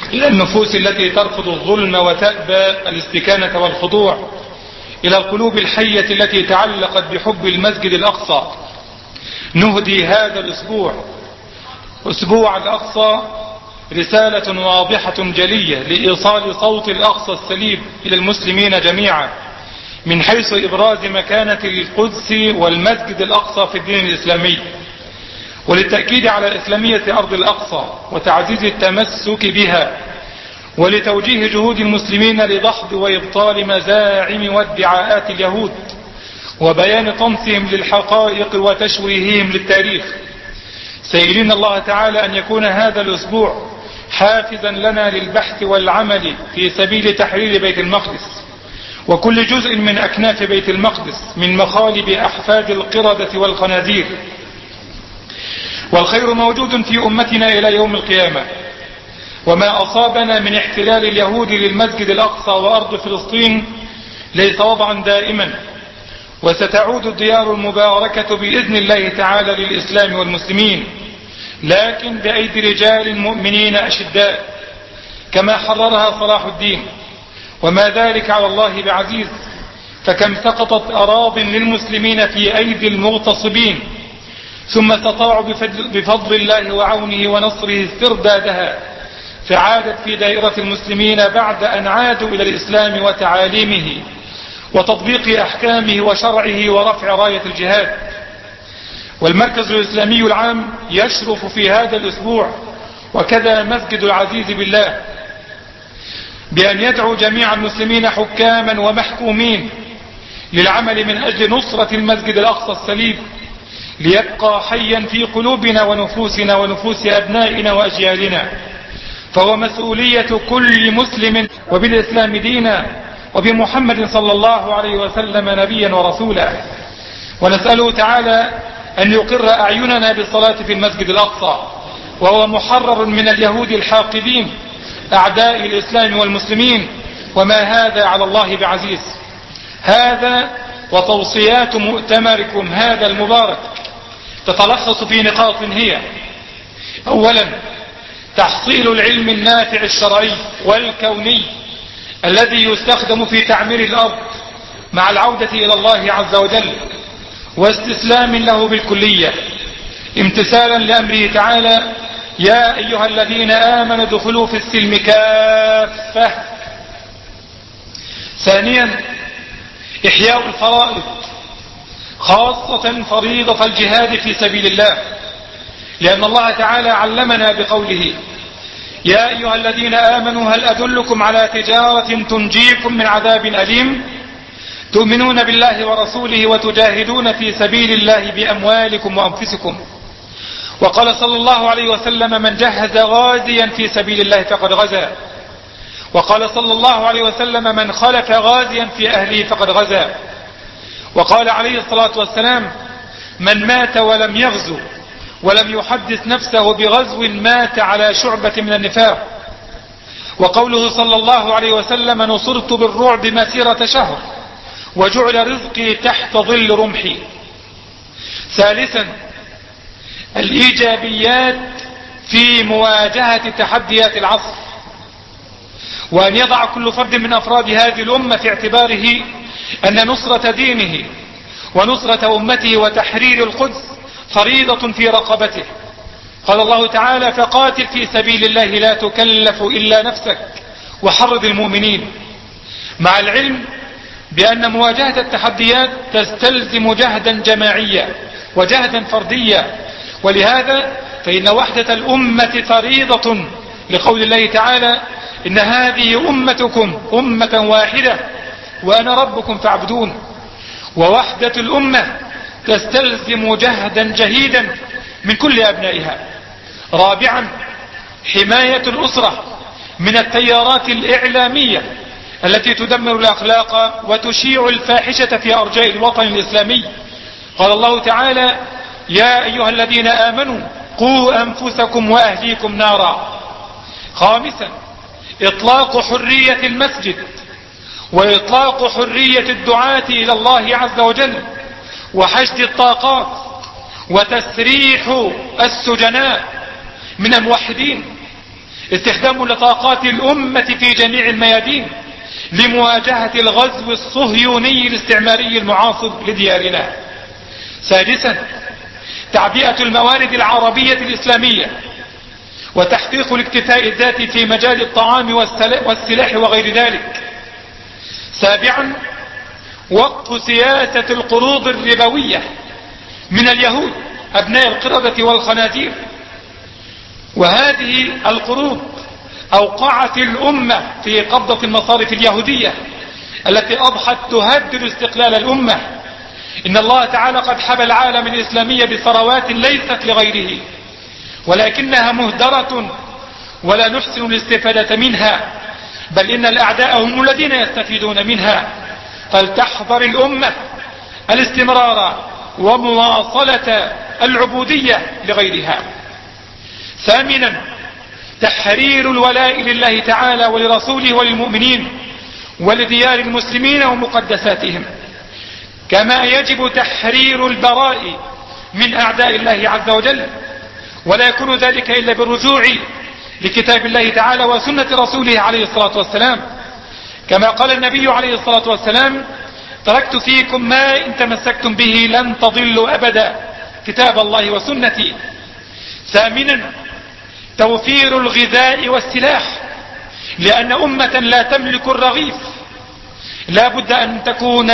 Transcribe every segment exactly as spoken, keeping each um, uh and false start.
إلى النفوس التي ترفض الظلم وتأبى الاستكانة والخضوع، إلى القلوب الحية التي تعلقت بحب المسجد الأقصى. نهدي هذا الأسبوع أسبوع الأقصى رسالة واضحة جلية لإيصال صوت الأقصى السليم إلى المسلمين جميعا، من حيث إبراز مكانة القدس والمسجد الأقصى في الدين الإسلامي، وللتأكيد على إسلامية أرض الأقصى وتعزيز التمسك بها، ولتوجيه جهود المسلمين لدحض وإبطال مزاعم وادعاءات اليهود، وبيان طمسهم للحقائق وتشويههم للتاريخ، سائلين الله تعالى أن يكون هذا الأسبوع حافزا لنا للبحث والعمل في سبيل تحرير بيت المقدس وكل جزء من أكناف بيت المقدس من مخالب أحفاد القردة والخنازير. والخير موجود في أمتنا إلى يوم القيامة، وما أصابنا من احتلال اليهود للمسجد الأقصى وأرض فلسطين ليس وضعا دائما، وستعود الديار المباركة بإذن الله تعالى للإسلام والمسلمين، لكن بأيدي رجال مؤمنين أشداء كما حررها صلاح الدين، وما ذلك على الله بعزيز. فكم سقطت أراض للمسلمين في أيدي المغتصبين، ثم استطاعوا بفضل الله وعونه ونصره استردادها، فعادت في دائرة المسلمين بعد أن عادوا إلى الإسلام وتعاليمه وتطبيق أحكامه وشرعه ورفع راية الجهاد. والمركز الإسلامي العام يشرف في هذا الأسبوع، وكذا مسجد العزيز بالله، بأن يدعو جميع المسلمين حكاما ومحكومين للعمل من أجل نصرة المسجد الأقصى السليم، ليبقى حيا في قلوبنا ونفوسنا ونفوس أبنائنا وأجيالنا. فهو مسؤولية كل مسلم وبالإسلام دينا وبمحمد صلى الله عليه وسلم نبيا ورسولا. ونسأله تعالى أن يقر أعيننا بالصلاة في المسجد الأقصى، وهو محرر من اليهود الحاقدين أعداء الإسلام والمسلمين، وما هذا على الله بعزيز. هذا وتوصيات مؤتمركم هذا المبارك تتلخص في نقاط هي: أولا، تحصيل العلم النافع الشرعي والكوني الذي يستخدم في تعمير الأرض مع العودة إلى الله عز وجل واستسلام له بالكلية، امتثالا لأمره تعالى: يا أيها الذين آمنوا ادخلوا في السلم كافة. ثانيا، إحياء الفرائض، خاصة فريضة الجهاد في سبيل الله، لأن الله تعالى علمنا بقوله: يا أيها الذين آمنوا هل أدلكم على تجارة تنجيكم من عذاب أليم تؤمنون بالله ورسوله وتجاهدون في سبيل الله بأموالكم وأنفسكم. وقال صلى الله عليه وسلم: من جهز غازيا في سبيل الله فقد غزا. وقال صلى الله عليه وسلم: من خلف غازيا في أهله فقد غزا. وقال عليه الصلاة والسلام: من مات ولم يغزو ولم يحدث نفسه بغزو مات على شعبة من النفاق. وقوله صلى الله عليه وسلم: نصرت بالرعب مسيرة شهر وجعل رزقي تحت ظل رمحي. ثالثا، الإيجابيات في مواجهة تحديات العصر، وأن يضع كل فرد من أفراد هذه الأمة في اعتباره أن نصرة دينه ونصرة أمته وتحرير القدس فريضة في رقبته. قال الله تعالى: فقاتل في سبيل الله لا تكلف إلا نفسك وحرض المؤمنين، مع العلم بأن مواجهة التحديات تستلزم جهدا جماعيا وجهدا فرديا، ولهذا فإن وحدة الأمة فريضة، لقول الله تعالى: إن هذه أمتكم أمة واحدة وأنا ربكم فاعبدون. ووحدة الأمة تستلزم جهدا جهيدا من كل أبنائها. رابعا، حماية الأسرة من التيارات الإعلامية التي تدمر الأخلاق وتشيع الفاحشة في أرجاء الوطن الإسلامي. قال الله تعالى: يا أيها الذين آمنوا قوا أنفسكم وأهليكم نارا. خامسا، إطلاق حرية المسجد وإطلاق حرية الدعاة إلى الله عز وجل وحشد الطاقات وتسريح السجناء من الموحدين. استخدام لطاقات الأمة في جميع الميادين لمواجهة الغزو الصهيوني الاستعماري المعاصر لديارنا. سادسا تعبئة الموارد العربية الإسلامية وتحقيق الاكتفاء الذاتي في مجال الطعام والسلاح وغير ذلك. سابعا وقف سياسة القروض الربوية من اليهود أبناء القردة والخنازير، وهذه القروض أوقعت الأمة في قبضة المصارف اليهودية التي أضحت تهدد استقلال الأمة. إن الله تعالى قد حبى العالم الإسلامي بثروات ليست لغيره، ولكنها مهدرة ولا نحسن الاستفادة منها، بل إن الأعداء هم الذين يستفيدون منها. فلتحذر الأمة الاستمرار ومواصلة العبودية لغيرها. ثامنا تحرير الولاء لله تعالى ولرسوله وللمؤمنين ولديار المسلمين ومقدساتهم، كما يجب تحرير البراء من أعداء الله عز وجل، ولا يكون ذلك إلا بالرجوع لكتاب الله تعالى وسنة رسوله عليه الصلاة والسلام، كما قال النبي عليه الصلاة والسلام: تركت فيكم ما إن تمسكتم به لن تضلوا أبدا، كتاب الله وسنتي. ثامنا توفير الغذاء والسلاح، لأن أمة لا تملك الرغيف لا بد أن تكون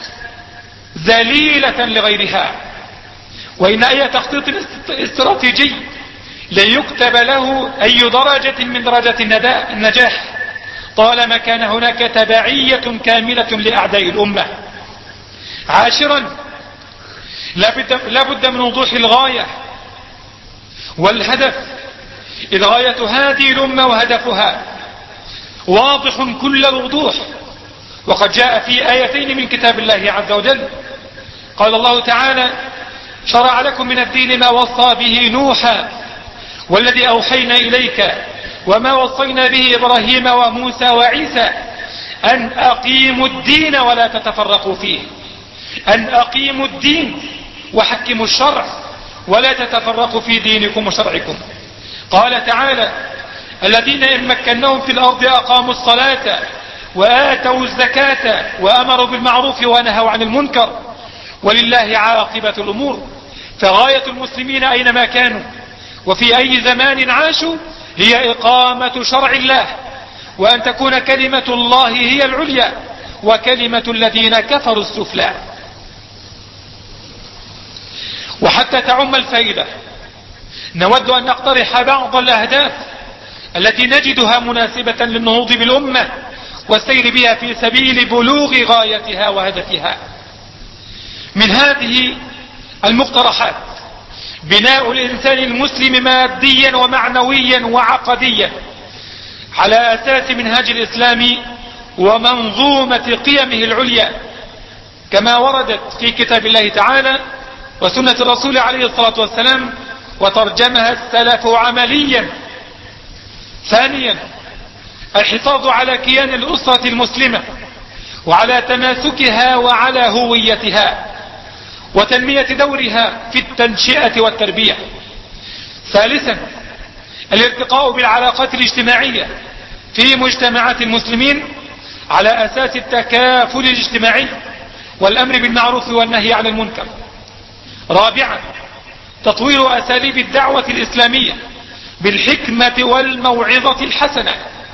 ذليلة لغيرها، وإن أي تخطيط استراتيجي لن يكتب له أي درجة من درجة النجاح طالما كان هناك تبعية كاملة لأعداء الأمة. عاشرا لا بد من وضوح الغاية والهدف، إذ غاية هذه الأمة وهدفها واضح كل الوضوح، وقد جاء في آيتين من كتاب الله عز وجل. قال الله تعالى: شرع لكم من الدين ما وصى به نوحا والذي أوحينا إليك وما وصينا به إبراهيم وموسى وعيسى أن أقيموا الدين ولا تتفرقوا فيه. أن أقيموا الدين وحكموا الشرع ولا تتفرقوا في دينكم وشرعكم. قال تعالى: الذين إن مكناهم في الأرض أقاموا الصلاة وآتوا الزكاة وأمروا بالمعروف ونهوا عن المنكر ولله عاقبة الأمور. فغاية المسلمين أينما كانوا وفي أي زمان عاشوا هي إقامة شرع الله، وأن تكون كلمة الله هي العليا وكلمة الذين كفروا السفلى. وحتى تعم الفائدة نود أن نقترح بعض الأهداف التي نجدها مناسبة للنهوض بالأمة والسير بها في سبيل بلوغ غايتها وهدفها. من هذه المقترحات بناء الإنسان المسلم ماديا ومعنويا وعقديا على أساس منهاج الإسلام ومنظومة قيمه العليا كما وردت في كتاب الله تعالى وسنة الرسول عليه الصلاة والسلام وترجمها السلف عمليا. ثانيا الحفاظ على كيان الأسرة المسلمة وعلى تماسكها وعلى هويتها وتنمية دورها في التنشئة والتربية. ثالثا الارتقاء بالعلاقات الاجتماعية في مجتمعات المسلمين على أساس التكافل الاجتماعي والأمر بالمعروف والنهي عن المنكر. رابعا تطوير أساليب الدعوة الإسلامية بالحكمة والموعظة الحسنة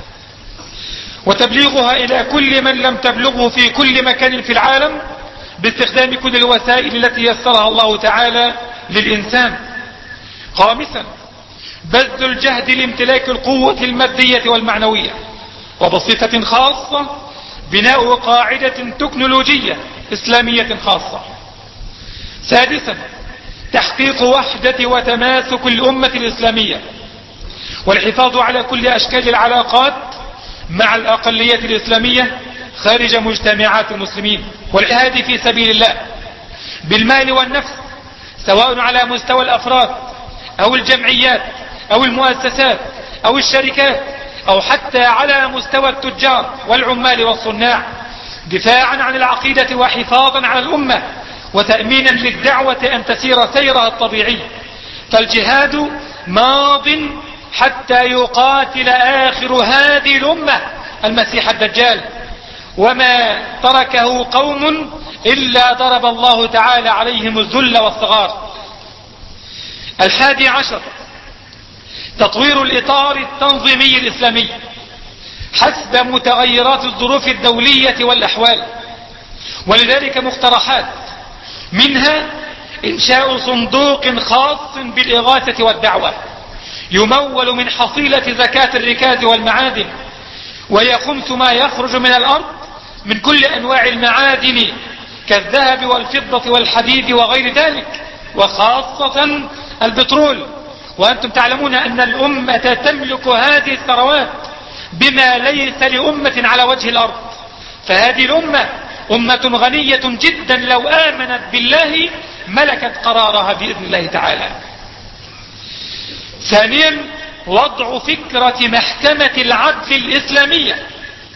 وتبليغها إلى كل من لم تبلغه في كل مكان في العالم باستخدام كل الوسائل التي يسرها الله تعالى للإنسان. خامسا بذل الجهد لامتلاك القوة المادية والمعنوية، وبصفة خاصة بناء قاعدة تكنولوجية إسلامية خاصة. سادسا تحقيق وحدة وتماسك الأمة الإسلامية والحفاظ على كل أشكال العلاقات مع الأقلية الإسلامية خارج مجتمعات المسلمين، والجهاد في سبيل الله بالمال والنفس سواء على مستوى الأفراد أو الجمعيات أو المؤسسات أو الشركات أو حتى على مستوى التجار والعمال والصناع، دفاعا عن العقيدة وحفاظا على الأمة وتأمينا للدعوة أن تسير سيرها الطبيعي. فالجهاد ماض حتى يقاتل آخر هذه الأمة المسيح الدجال، وما تركه قوم إلا ضرب الله تعالى عليهم الذل والصغار. الحادي عشر تطوير الإطار التنظيمي الإسلامي حسب متغيرات الظروف الدولية والأحوال، ولذلك مقترحات، منها إنشاء صندوق خاص بالإغاثة والدعوة يمول من حصيلة زكاة الركاز والمعادن، وهي خمس ما يخرج من الأرض من كل أنواع المعادن كالذهب والفضة والحديد وغير ذلك، وخاصة البترول. وأنتم تعلمون أن الأمة تملك هذه الثروات بما ليس لأمة على وجه الأرض، فهذه الأمة أمة غنية جدا، لو آمنت بالله ملكت قرارها بإذن الله تعالى. ثانيا وضع فكرة محكمة العدل الإسلامية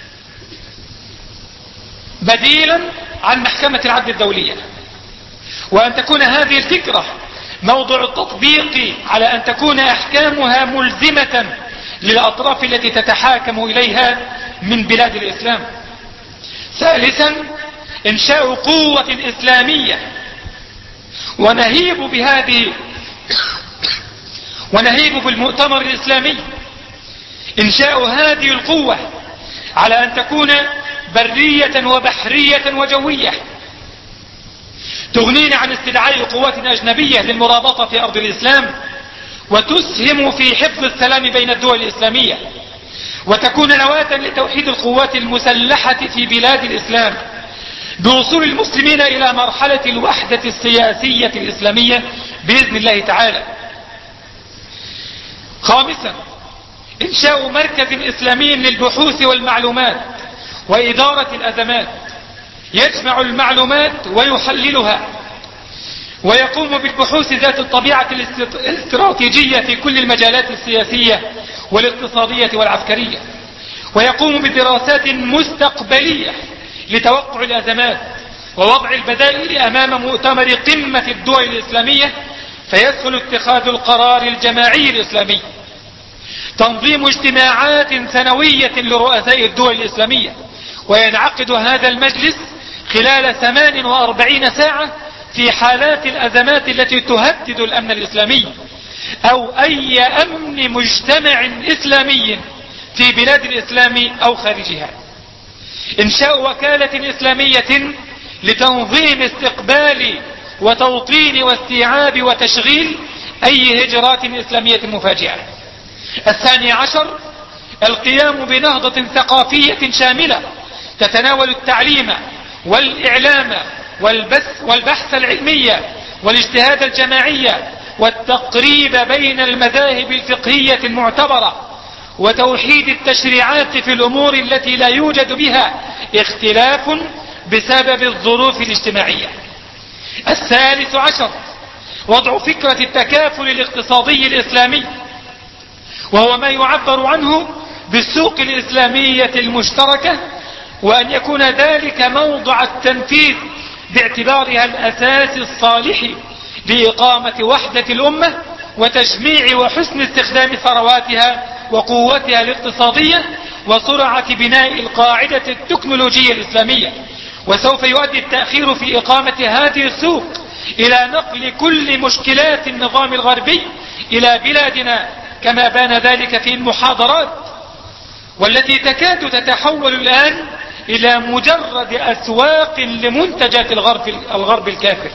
بديلا عن محكمة العدل الدولية، وأن تكون هذه الفكرة موضع التطبيق على أن تكون أحكامها ملزمة للأطراف التي تتحاكم إليها من بلاد الإسلام. ثالثا إنشاء قوة إسلامية ونهيب بهذه ونهيب بالمؤتمر الإسلامي إنشاء هذه القوة على أن تكون برية وبحرية وجوية تغنينا عن استدعاء قوات أجنبية للمرابطة في أرض الإسلام، وتسهم في حفظ السلام بين الدول الإسلامية، وتكون نواة لتوحيد القوات المسلحة في بلاد الإسلام بوصول المسلمين إلى مرحلة الوحدة السياسية الإسلامية بإذن الله تعالى. خامسا إنشاء مركز إسلامي للبحوث والمعلومات وإدارة الأزمات يجمع المعلومات ويحللها، ويقوم بالبحوث ذات الطبيعة الاستراتيجية في كل المجالات السياسية والاقتصادية والعسكرية، ويقوم بدراسات مستقبلية لتوقع الأزمات ووضع البدائل أمام مؤتمر قمة الدول الإسلامية فيسهل اتخاذ القرار الجماعي الإسلامي. تنظيم اجتماعات سنوية لرؤساء الدول الإسلامية، وينعقد هذا المجلس خلال ثمان وأربعين ساعة في حالات الأزمات التي تهدد الأمن الإسلامي أو أي أمن مجتمع إسلامي في بلاد الإسلام أو خارجها. إنشاء وكالة إسلامية لتنظيم استقبال وتوطين واستيعاب وتشغيل أي هجرات إسلامية مفاجئة. الثاني عشر القيام بنهضة ثقافية شاملة تتناول التعليم والإعلام والبث والبحث العلمي والاجتهاد الجماعي والتقريب بين المذاهب الفقهية المعتبرة وتوحيد التشريعات في الأمور التي لا يوجد بها اختلاف بسبب الظروف الاجتماعية. الثالث عشر وضع فكرة التكافل الاقتصادي الإسلامي، وهو ما يعبر عنه بالسوق الإسلامية المشتركة، وأن يكون ذلك موضع التنفيذ باعتبارها الأساس الصالح لإقامة وحدة الأمة وتجميع وحسن استخدام ثرواتها وقوتها الاقتصادية وسرعة بناء القاعدة التكنولوجية الإسلامية. وسوف يؤدي التأخير في إقامة هذه السوق إلى نقل كل مشكلات النظام الغربي إلى بلادنا كما بان ذلك في المحاضرات، والتي تكاد تتحول الآن إلى مجرد أسواق لمنتجات الغرب, الغرب الكافر.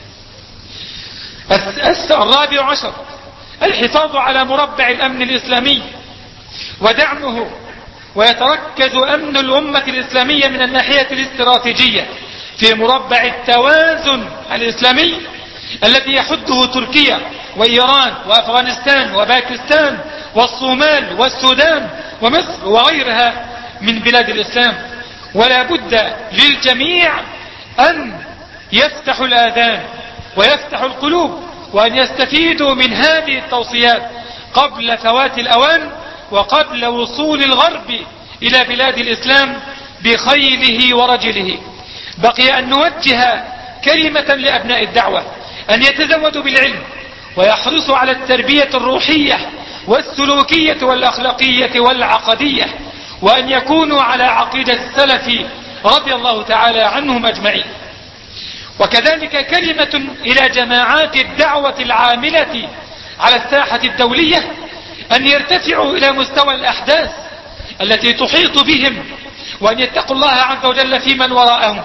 الرابع عشر الحفاظ على مربع الأمن الإسلامي ودعمه، ويتركز أمن الأمة الإسلامية من الناحية الاستراتيجية في مربع التوازن الإسلامي الذي يحده تركيا وإيران وأفغانستان وباكستان والصومال والسودان ومصر وغيرها من بلاد الإسلام. ولا بد للجميع أن يفتحوا الآذان ويفتحوا القلوب وأن يستفيدوا من هذه التوصيات قبل فوات الأوان وقبل وصول الغرب إلى بلاد الإسلام بخيله ورجله. بقي أن نوجه كلمة لأبناء الدعوة أن يتزودوا بالعلم ويحرصوا على التربية الروحية والسلوكية والأخلاقية والعقدية، وأن يكونوا على عقيدة السلف رضي الله تعالى عنهم أجمعين. وكذلك كلمة إلى جماعات الدعوة العاملة على الساحة الدولية أن يرتفعوا إلى مستوى الأحداث التي تحيط بهم، وأن يتقوا الله عز وجل في من وراءهم،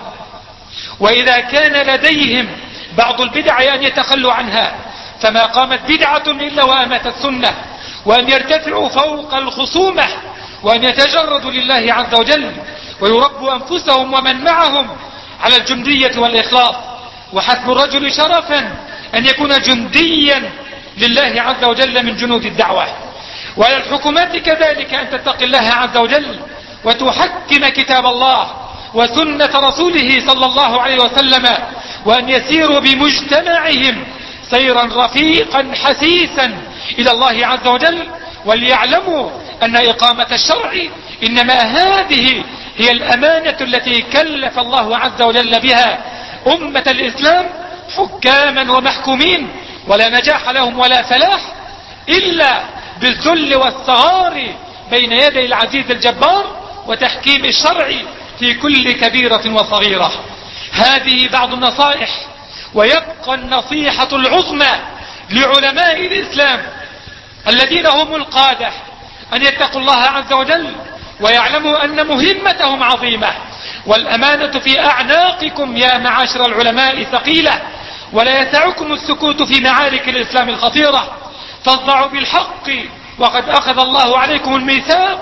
وإذا كان لديهم بعض البدع أن يتخلوا عنها، فما قامت بدعة إلا وأماتت سنة، وأن يرتفعوا فوق الخصومة، وأن يتجردوا لله عز وجل، ويربوا أنفسهم ومن معهم على الجندية والإخلاص. وحسب الرجل شرفا أن يكون جنديا لله عز وجل من جنود الدعوة. وعلى الحكومات كذلك أن تتقي الله عز وجل وتحكم كتاب الله وسنة رسوله صلى الله عليه وسلم، وأن يسيروا بمجتمعهم سيرا رفيقا حسيسا إلى الله عز وجل، وليعلموا أن إقامة الشرع إنما هذه هي الأمانة التي كلف الله عز وجل بها أمة الإسلام حكاما ومحكومين، ولا نجاح لهم ولا فلاح إلا بالذل والصغار بين يدي العزيز الجبار وتحكيم الشرع في كل كبيرة وصغيرة. هذه بعض النصائح. ويبقى النصيحة العظمى لعلماء الإسلام الذين هم القادة أن يتقوا الله عز وجل ويعلموا أن مهمتهم عظيمة، والأمانة في أعناقكم يا معاشر العلماء ثقيلة، ولا يسعكم السكوت في معارك الإسلام الخطيرة، فاصدعوا بالحق وقد أخذ الله عليكم الميثاق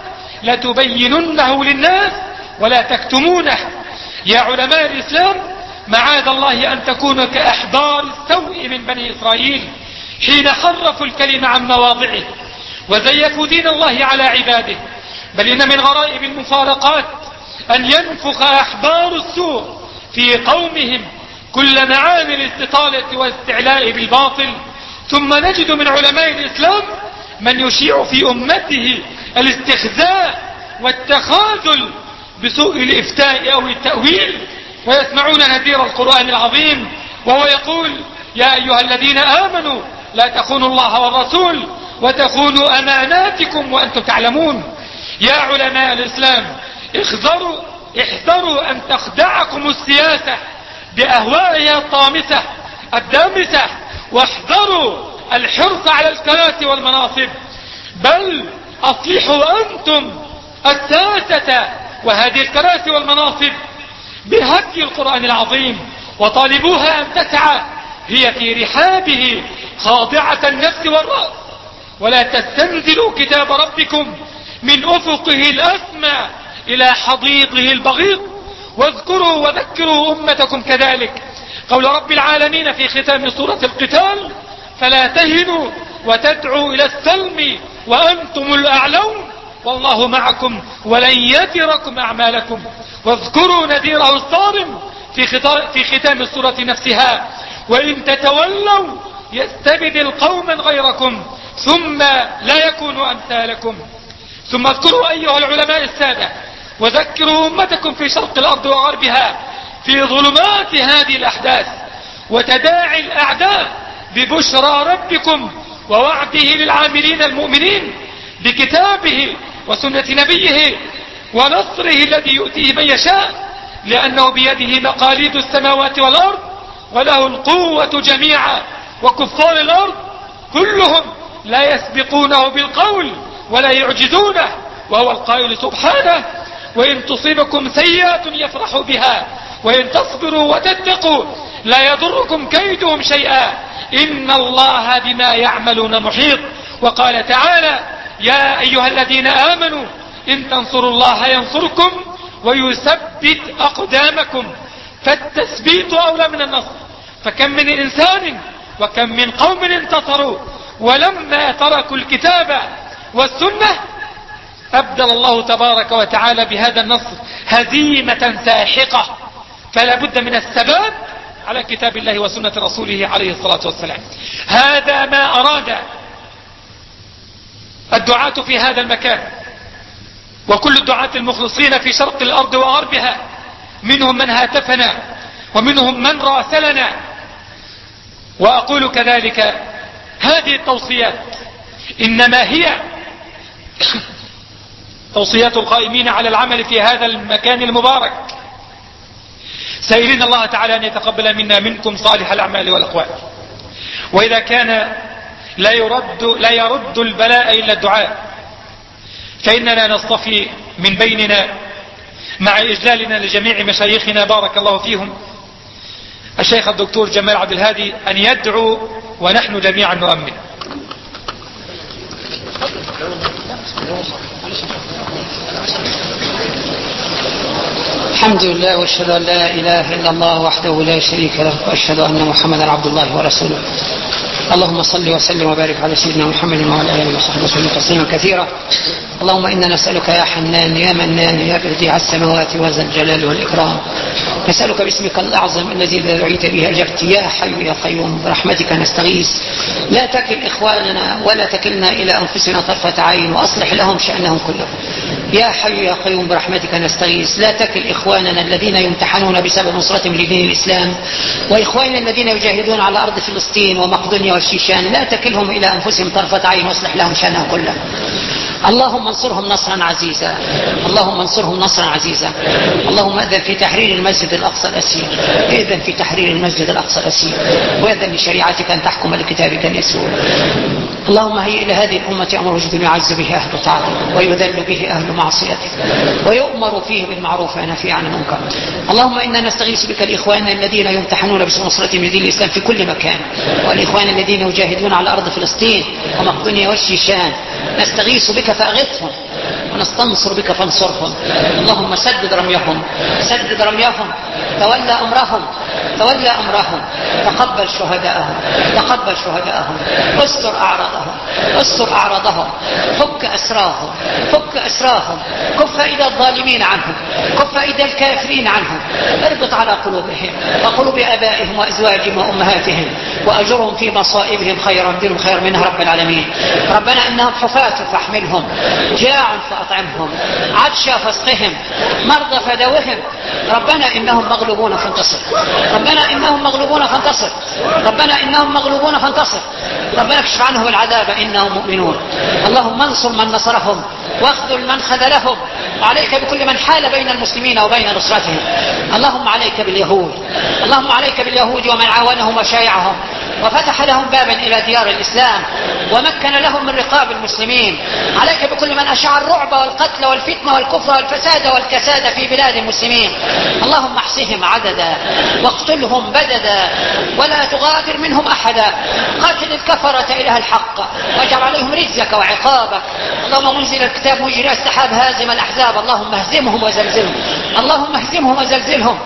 لتبيننه للناس ولا تكتمونه. يا علماء الإسلام معاذ الله أن تكونوا كأحبار السوء من بني إسرائيل حين حرفوا الكلمة عن مواضعه وزيفوا دين الله على عباده، بل إن من غرائب المفارقات أن ينفخ أحبار السوء في قومهم كل معاني الاستطالة والاستعلاء بالباطل، ثم نجد من علماء الإسلام من يشيع في أمته الاستخزاء والتخاذل بسوء الإفتاء أو التأويل، ويسمعون نذير القرآن العظيم وهو يقول: يا أيها الذين آمنوا لا تخونوا الله والرسول وتخونوا أماناتكم وأنتم تعلمون. يا علماء الإسلام احذروا احذروا أن تخدعكم السياسة بأهوائها الطامسة الدامسة، واحذروا الحرص على الكراسي والمناصب، بل أصلحوا أنتم الساسة وهذه الكراسي والمناصب بهدي القرآن العظيم، وطالبوها أن تسعى هي في رحابه خاضعة النفس والرأس، ولا تستنزلوا كتاب ربكم من أفقه الأسمى إلى حضيضه البغيض. واذكروا وذكروا أمتكم كذلك قول رب العالمين في ختام سورة القتال: فلا تهنوا وتدعوا إلى السلم وأنتم الأعلون والله معكم ولن يتركم أعمالكم. واذكروا نذيره الصارم في ختام السورة نفسها: وإن تتولوا يستبدل قوما غيركم ثم لا يكونوا أمثالكم. ثم اذكروا أيها العلماء السادة وذكروا أمتكم في شرق الأرض وغربها في ظلمات هذه الأحداث وتداعي الأعداء ببشرى ربكم ووعده للعاملين المؤمنين بكتابه وسنة نبيه ونصره الذي يؤتيه من يشاء، لأنه بيده مقاليد السماوات والأرض وله القوة جميعا، وكفار الأرض كلهم لا يسبقونه بالقول ولا يعجزونه، وهو القائل سبحانه: وإن تصيبكم سيئة يفرحوا بها وإن تصبروا وتتقوا لا يضركم كيدهم شيئا إن الله بما يعملون محيط. وقال تعالى: يا أيها الذين آمنوا إن تنصروا الله ينصركم ويثبت أقدامكم. فالتثبيت أولى من النصر، فكم من إنسان وكم من قوم انتصروا ولما تركوا الكتاب والسنة أبدل الله تبارك وتعالى بهذا النصر هزيمة ساحقة. فلا بد من الثبات على كتاب الله وسنة رسوله عليه الصلاة والسلام. هذا ما أراد الدعاة في هذا المكان وكل الدعاة المخلصين في شرق الأرض وغربها، منهم من هاتفنا ومنهم من راسلنا. وأقول كذلك هذه التوصيات إنما هي توصيات القائمين على العمل في هذا المكان المبارك، سائلين الله تعالى أن يتقبل منا منكم صالح الأعمال والأقوال. وإذا كان لا يرد, لا يرد البلاء إلا الدعاء، فإننا نصطفي من بيننا مع إجلالنا لجميع مشايخنا بارك الله فيهم الشيخ الدكتور جمال عبد الهادي أن يدعو ونحن جميعا نؤمن. الحمد لله واشهد ان لا اله الا الله وحده لا شريك له واشهد ان محمدا عبد الله ورسوله. اللهم صل وسلم وبارك على سيدنا محمد وعلى اله وصحبه وسلم تسليما كثيرا. اللهم انا نسالك يا حنان يا منان يا بديع السماوات وذا الجلال والاكرام، نسالك باسمك الاعظم الذي اذا دعيت به اجبت يا حي يا قيوم برحمتك نستغيث، لا تكل اخواننا ولا تكلنا الى انفسنا طرفه عين واصلح لهم شانهم كلهم. يا حي يا قيوم برحمتك نستغيث، لا تكل إخواننا الذين يمتحنون بسبب نصرتهم لدين الإسلام، وإخواننا الذين يجاهدون على أرض فلسطين ومقدونيا والشيشان، لا تكلهم إلى أنفسهم طرفة عين واصلح لهم شأنهم كله. اللهم انصرهم نصرا عزيزا، اللهم انصرهم نصرا عزيزا. اللهم أذن في تحرير المسجد الأقصى الأسير، إذن في تحرير المسجد الأقصى الأسير، وأذن لشريعتك أن تحكم لكتابك اليسور. اللهم هيئ إلى هذه الأمة أمر وجد يعز به أهل طاعتك ويذل به أهل معصيتك ويؤمر فيه بالمعروف وينهى عن المنكر. اللهم إنا نستغيث بك الإخوان الذين يمتحنون بنصرتهم لدين الإسلام في كل مكان، والإخوان الذين يجاهدون على أرض فلسطين ومقدونيا والشيشان، نستغيث بك فأغثهم ونستنصر بك فانصرهم. اللهم سدد رميهم سدد رميهم تولى أمرهم تولى أمرهم تقبل شهداءهم تقبل شهداءهم استر أعراضهم استر أعراضهم فك أسراهم فك أسراهم كف أيدي الظالمين عنهم كف أيدي الكافرين عنهم اربط على قلوبهم وقلوب آبائهم وأزواجهم وأمهاتهم وأجرهم في مصائبهم خيرا دينهم خير منها رب العالمين. ربنا إنهم حفاة فاحملهم، جاع فأطعمهم، عطشا فاسقهم، مرضى فدوهم. ربنا إنهم مغلوبون فانتصر ربنا إنهم مغلوبون فانتصر ربنا إنهم مغلوبون فانتصر ربنا اكشف عنهم العذاب إنهم مؤمنون. اللهم انصر من نصرهم واخذل من خذلهم، وعليك بكل من حال بين المسلمين وبين نصرتهم. اللهم عليك باليهود اللهم عليك باليهود ومن عاونهم وشايعهم وفتح لهم بابا إلى ديار الإسلام ومكن لهم من رقاب المسلمين. عليك بكل من أشاع الرعب والقتل والفتنة والكفر والفساد والكساد في بلاد المسلمين. اللهم احصهم عددا واقتلهم بددا ولا تغادر منهم أحدا. قاتل الكفرة إله الحق واجعل عليهم رجزك وعقابك. اللهم منزل الكتاب مجري السحاب هازم الأحزاب، اللهم اهزمهم وزلزلهم اللهم اهزمهم وزلزلهم.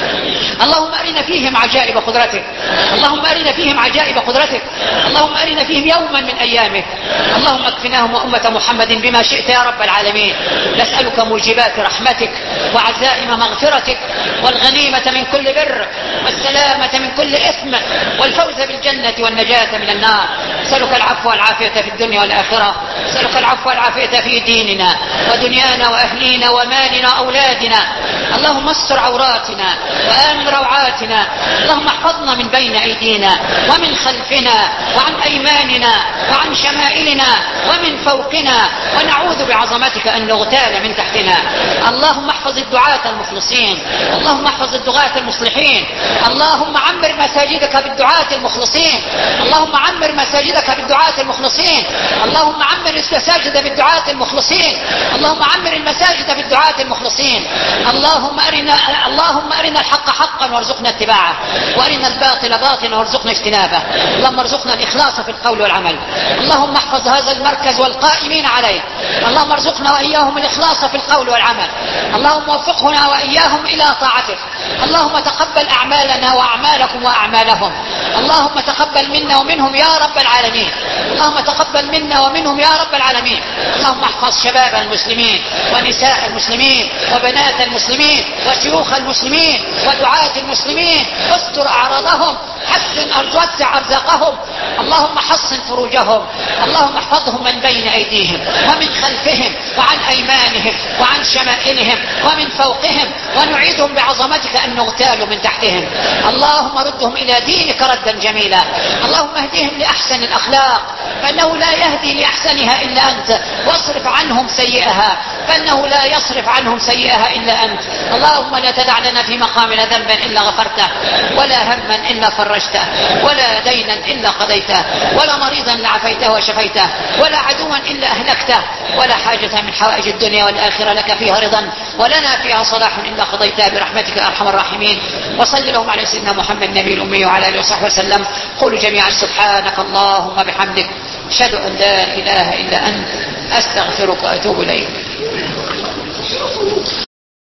اللهم أرنا فيهم عجائب قدرتك اللهم أرنا فيهم عجائب قدرتك اللهم أرنا فيهم يوما من أيامك. اللهم اكفناهم وأمة محمد بما شئت يا رب العالمين. نسألك موجبات رحمتك وعزائم مغفرتك والغنيمة من كل بر والسلامة من كل إثم والفوز بالجنة والنجاة من النار. نسألك العفو والعافية في الدنيا والآخرة نسألك العفو والعافية في ديننا ودنيانا وأهلينا ومالنا وأولادنا. اللهم استر عوراتنا وآمن روعاتنا. اللهم احفظنا من بين أيدينا ومن خلفنا وعن أيماننا وعن شمائلنا ومن فوقنا، ونعوذ بعظمتك أن نغتال من تحتنا. اللهم احفظ الدعاة المخلصين اللهم احفظ الدعاة المصلحين. اللهم عمر مساجدك بالدعاة المخلصين اللهم عمر مساجدك بالدعاة المخلصين اللهم عمر المساجد بالدعاة المخلصين اللهم عمر المساجد بالدعاة المخلصين. اللهم أرنا اللهم أرنا الحق حقا وارزقنا اتباعه، وأرنا الباطل باطلا وارزقنا اجتنابه. اللهم ارزقنا الإخلاص في القول والعمل. اللهم احفظ هذا المركز والقائمين عليه. اللهم ارزقنا وإياهم الإخلاص في القول والعمل. اللهم وفقنا وإياهم إلى طاعتك. اللهم تقبل أعمالنا وأعمالكم وأعمالهم. اللهم تقبل منا ومنهم يا رب العالمين. اللهم تقبل منا ومنهم يا رب العالمين. اللهم احفظ شباب المسلمين ونساء المسلمين وبنات المسلمين وشيوخ المسلمين ودعاة المسلمين. استر أعراضهم حسن وسع أرزاقهم. اللهم حصن فروجهم. اللهم احفظهم من بين أيديهم ومن خلفهم وعن أيمانهم وعن شمائلهم ومن فوقهم. ونعيدهم بعظمتك أن نغتال من تحتهم. اللهم ردهم إلى دينك ردا جميلا. اللهم اهدهم لأحسن الأخلاق فإنه لا يهدي لأحسنها إلا أنت، واصرف عنهم سيئها فإنه لا يصرف عنهم سيئها إلا أنت. اللهم لا تدع لنا في مقامنا ذنبا إلا غفرته، ولا هما إلا فرجته، ولا دينا إلا قضيته، ولا مريضا إلا عافيته وشفيته، ولا عدوا إلا أهلكته، ولا حاجة من حوائج الدنيا والآخرة لك فيها رضا ولنا فيها صلاح إلا قضيتها برحمتك يا أرحم الراحمين. وصل اللهم على سيدنا محمد النبي الأمي وعلى آله وصحبه وسلم. قولوا جميعا سبحانك اللهم بحمدك أشهد أن لا إله إلا أنت أستغفرك وأتوب إليك.